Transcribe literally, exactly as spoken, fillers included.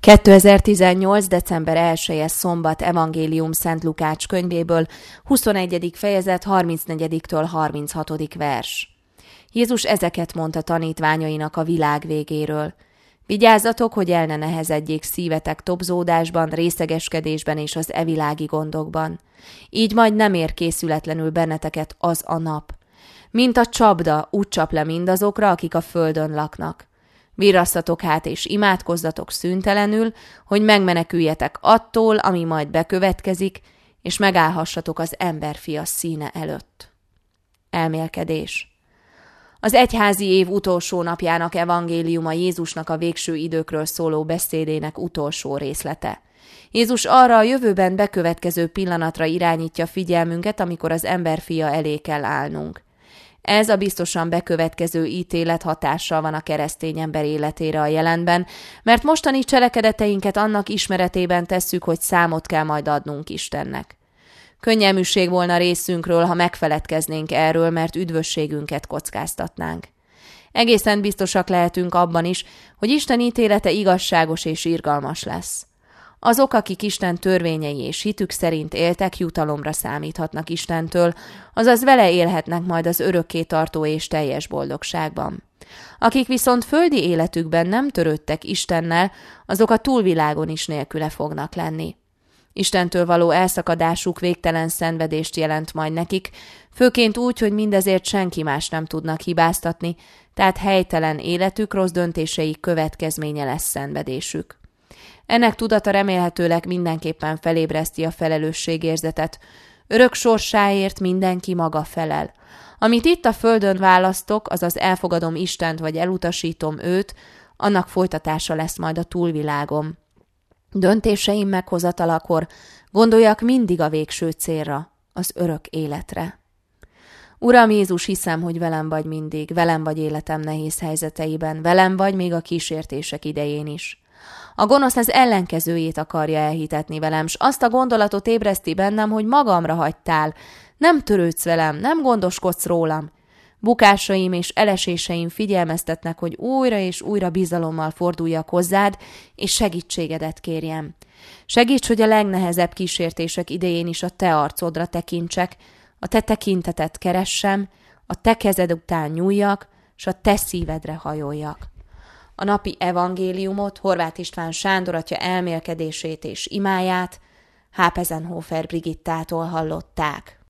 kétezer-tizennyolc. december elseje szombat Evangélium Szent Lukács könyvéből, huszonegyedik fejezet harmincnegyediktől harminchatodik vers. Jézus ezeket mondta tanítványainak a világ végéről. Vigyázzatok, hogy el ne nehezedjék szívetek tobzódásban, részegeskedésben és az evilági gondokban. Így majd nem ér készületlenül benneteket az a nap. Mint a csapda úgy csap le mindazokra, akik a földön laknak. Virrasszatok hát és imádkozzatok szüntelenül, hogy megmeneküljetek attól, ami majd bekövetkezik, és megállhassatok az emberfia színe előtt. Elmélkedés. Az egyházi év utolsó napjának evangéliuma Jézusnak a végső időkről szóló beszédének utolsó részlete. Jézus arra a jövőben bekövetkező pillanatra irányítja figyelmünket, amikor az emberfia elé kell állnunk. Ez a biztosan bekövetkező ítélet hatással van a keresztény ember életére a jelenben, mert mostani cselekedeteinket annak ismeretében tesszük, hogy számot kell majd adnunk Istennek. Könnyelműség volna részünkről, ha megfeledkeznénk erről, mert üdvösségünket kockáztatnánk. Egészen biztosak lehetünk abban is, hogy Isten ítélete igazságos és irgalmas lesz. Azok, akik Isten törvényei és hitük szerint éltek, jutalomra számíthatnak Istentől, azaz vele élhetnek majd az örökké tartó és teljes boldogságban. Akik viszont földi életükben nem törődtek Istennel, azok a túlvilágon is nélküle fognak lenni. Istentől való elszakadásuk végtelen szenvedést jelent majd nekik, főként úgy, hogy mindezért senki más nem tudnak hibáztatni, tehát helytelen életük, rossz döntéseik következménye lesz szenvedésük. Ennek tudata remélhetőleg mindenképpen felébreszti a felelősségérzetet. Örök sorsáért mindenki maga felel. Amit itt a földön választok, azaz elfogadom Istent vagy elutasítom őt, annak folytatása lesz majd a túlvilágom. Döntéseim meghozatalakor gondoljak mindig a végső célra, az örök életre. Uram Jézus, hiszem, hogy velem vagy mindig, velem vagy életem nehéz helyzeteiben, velem vagy még a kísértések idején is. A gonosz az ellenkezőjét akarja elhitetni velem, s azt a gondolatot ébreszti bennem, hogy magamra hagytál, nem törődsz velem, nem gondoskodsz rólam. Bukásaim és eleséseim figyelmeztetnek, hogy újra és újra bizalommal forduljak hozzád, és segítségedet kérjem. Segíts, hogy a legnehezebb kísértések idején is a te arcodra tekintsek, a te tekintetet keressem, a te kezed után nyúljak, s a te szívedre hajoljak. A napi evangéliumot Horváth István Sándor atya elmélkedését és imáját Hápezenhofer Brigittától hallották.